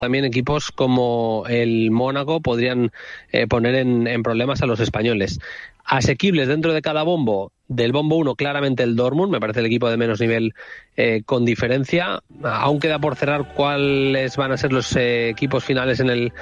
También equipos como el Mónaco podrían poner en problemas a los españoles. Asequibles dentro de cada bombo, del bombo 1 claramente el Dortmund, me parece el equipo de menos nivel con diferencia. Aún queda por cerrar cuáles van a ser los equipos finales en el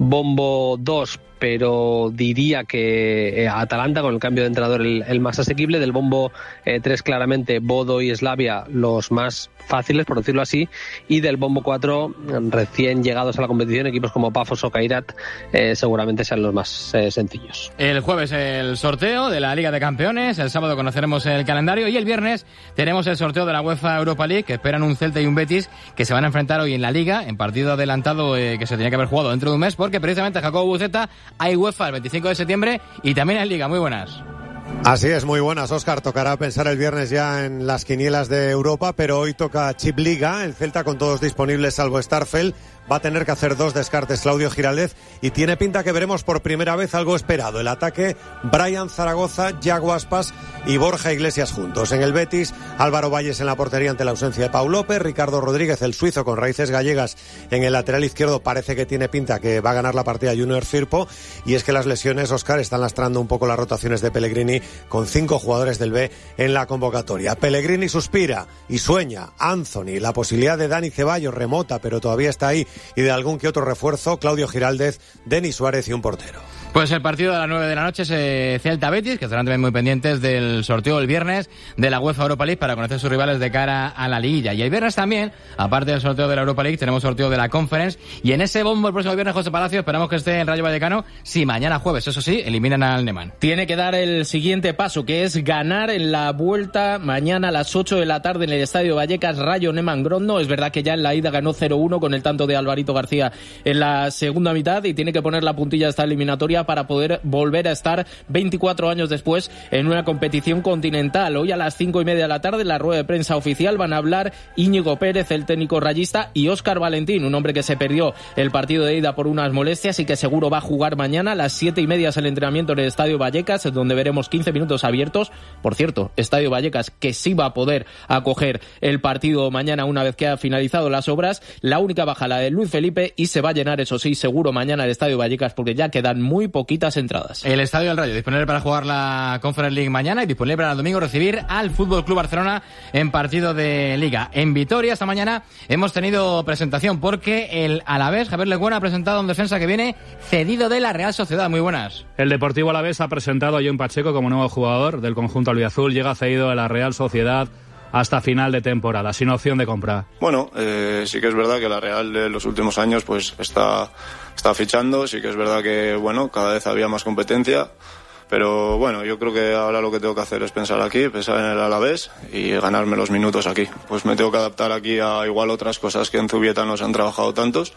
bombo 2, pero diría que Atalanta, con el cambio de entrenador, el más asequible. Del bombo 3 claramente Bodo y Slavia los más fáciles, por decirlo así, y del bombo 4 recién llegados a la competición, equipos como Pafos o Kairat seguramente sean los más sencillos. El jueves el sorteo de la Liga de Campeones, el sábado conoceremos el calendario y el viernes tenemos el sorteo de la UEFA Europa League, que esperan un Celta y un Betis que se van a enfrentar hoy en la Liga, en partido adelantado que se tenía que haber jugado dentro de un mes, porque precisamente Jacobo Buceta hay UEFA el 25 de septiembre y también hay Liga. Muy buenas. Así es, muy buenas, Óscar. Tocará pensar el viernes ya en las quinielas de Europa, pero hoy toca Chip Liga. El Celta, con todos disponibles salvo Starfel, va a tener que hacer 2 descartes Claudio Giraldez, y tiene pinta que veremos por primera vez algo esperado: el ataque Brian Zaragoza, Yago Aspas y Borja Iglesias juntos. En el Betis, Álvaro Valles en la portería ante la ausencia de Pau López, Ricardo Rodríguez, el suizo con raíces gallegas, en el lateral izquierdo. Parece que tiene pinta que va a ganar la partida Junior Firpo, y es que las lesiones, Óscar, están lastrando un poco las rotaciones de Pellegrini, con 5 jugadores del B en la convocatoria. Pellegrini suspira y sueña, Anthony, la posibilidad de Dani Ceballos, remota pero todavía está ahí, y de algún que otro refuerzo, Claudio Giraldez, Denis Suárez y un portero. Pues el partido de las 9 de la noche es Celta-Betis, que estarán también muy pendientes del sorteo el viernes de la UEFA Europa League para conocer sus rivales de cara a la liguilla. Y el viernes también, aparte del sorteo de la Europa League, tenemos sorteo de la Conference, y en ese bombo el próximo viernes, José Palacio, esperamos que esté en Rayo Vallecano, si mañana jueves, eso sí, eliminan al Neman. Tiene que dar el siguiente paso, que es ganar en la vuelta mañana a las 8 de la tarde en el Estadio Vallecas, Rayo Neman Grodno. Es verdad que ya en la ida ganó 0-1 con el tanto de Alvarito García en la segunda mitad, y tiene que poner la puntilla a esta eliminatoria para poder volver a estar 24 años después en una competición continental. Hoy a las 5:30 de la tarde, en la rueda de prensa oficial, van a hablar Íñigo Pérez, el técnico rayista, y Óscar Valentín, un hombre que se perdió el partido de ida por unas molestias y que seguro va a jugar mañana. A las 7:30 es el entrenamiento en el Estadio Vallecas, donde veremos 15 minutos abiertos. Por cierto, Estadio Vallecas que sí va a poder acoger el partido mañana una vez que ha finalizado las obras. La única baja, la de Luis Felipe, y se va a llenar, eso sí, seguro mañana el Estadio Vallecas, porque ya quedan muy poquitas entradas. El Estadio del Rayo disponible para jugar la Conference League mañana, y disponible para el domingo recibir al Fútbol Club Barcelona en partido de Liga. En Vitoria esta mañana hemos tenido presentación, porque el Alavés, Javier Lecuona, ha presentado un defensa que viene cedido de la Real Sociedad. Muy buenas. El Deportivo Alavés ha presentado a John Pacheco como nuevo jugador del conjunto albiazul. Llega cedido de la Real Sociedad hasta final de temporada, sin opción de compra. Bueno, sí que es verdad que la Real en los últimos años pues está fichando. Sí que es verdad que bueno, cada vez había más competencia, pero bueno, yo creo que ahora lo que tengo que hacer es pensar en el Alavés y ganarme los minutos aquí. Pues me tengo que adaptar aquí a igual otras cosas que en Zubieta nos han trabajado tantos,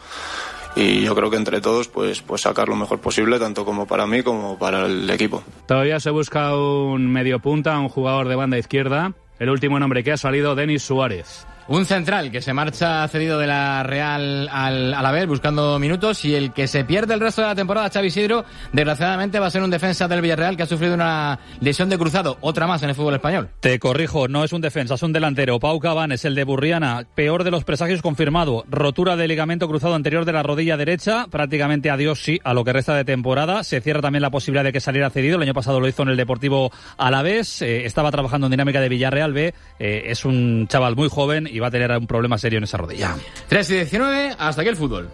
y yo creo que entre todos pues sacar lo mejor posible, tanto como para mí como para el equipo. Todavía se busca un mediopunta, un jugador de banda izquierda. El último nombre que ha salido, Denis Suárez. Un central que se marcha cedido de la Real al Alavés buscando minutos, y el que se pierde el resto de la temporada, Xavi Isidro, desgraciadamente va a ser un defensa del Villarreal que ha sufrido una lesión de cruzado, otra más en el fútbol español. Te corrijo, no es un defensa, es un delantero. Pau Cabanes, el de Burriana, peor de los presagios confirmado, rotura de ligamento cruzado anterior de la rodilla derecha, prácticamente adiós sí a lo que resta de temporada. Se cierra también la posibilidad de que saliera cedido, el año pasado lo hizo en el Deportivo Alavés, estaba trabajando en dinámica de Villarreal B, es un chaval muy joven y va a tener un problema serio en esa rodilla. 3:19, hasta aquí el fútbol.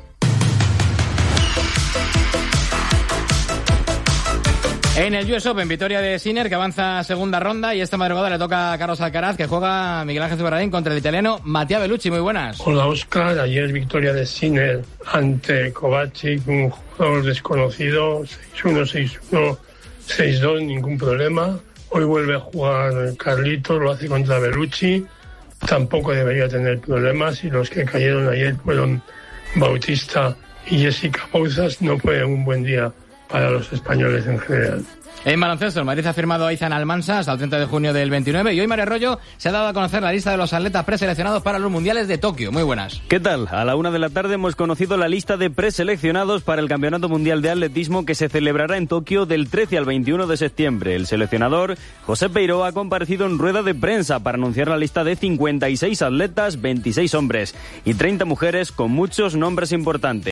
En el US Open, victoria de Sinner, que avanza a segunda ronda, y esta madrugada le toca a Carlos Alcaraz, que juega Miguel Ángel Zubarraín contra el italiano Mattia Bellucci. Muy buenas. Hola, Óscar. Ayer victoria de Sinner ante Kovacic, un jugador desconocido, 6-1, 6-1, 6-2, ningún problema. Hoy vuelve a jugar Carlitos, lo hace contra Bellucci. Tampoco debería tener problemas, y los que cayeron ayer fueron Bautista y Jessica Bouzas. No fue un buen día para los españoles en general. En baloncesto, el Madrid ha firmado a Izan Almansa hasta el 30 de junio del 29 y hoy Mario Arroyo se ha dado a conocer la lista de los atletas preseleccionados para los Mundiales de Tokio. Muy buenas. ¿Qué tal? A la 1 de la tarde hemos conocido la lista de preseleccionados para el Campeonato Mundial de Atletismo que se celebrará en Tokio del 13 al 21 de septiembre. El seleccionador, José Peiró, ha comparecido en rueda de prensa para anunciar la lista de 56 atletas, 26 hombres y 30 mujeres con muchos nombres importantes.